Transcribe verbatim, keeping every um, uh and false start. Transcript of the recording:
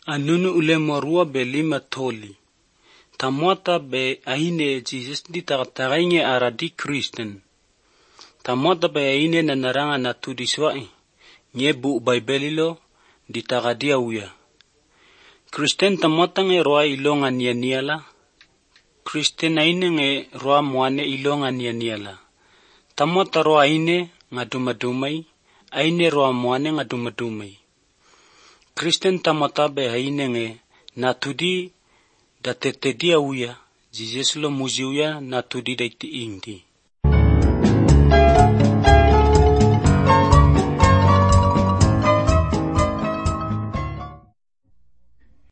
Anunu ule morua be lima toli. Tamota be aine Jesus di takataringe aradi Kristen. Tamota be aine na naranga na tudiswai. Nye bu Bibililo di takadia uya. Kristen tamota nge roa ilonga nia niala. Kristen aine nge roa mwane ilonga nia niala. Tamota roa aine ngadumadumai. Aine roa mwane ngadumadumai. Kristen tamota be aine nge natudi da tetedia uya. Jesus lo muzi uya natudi daiti indi.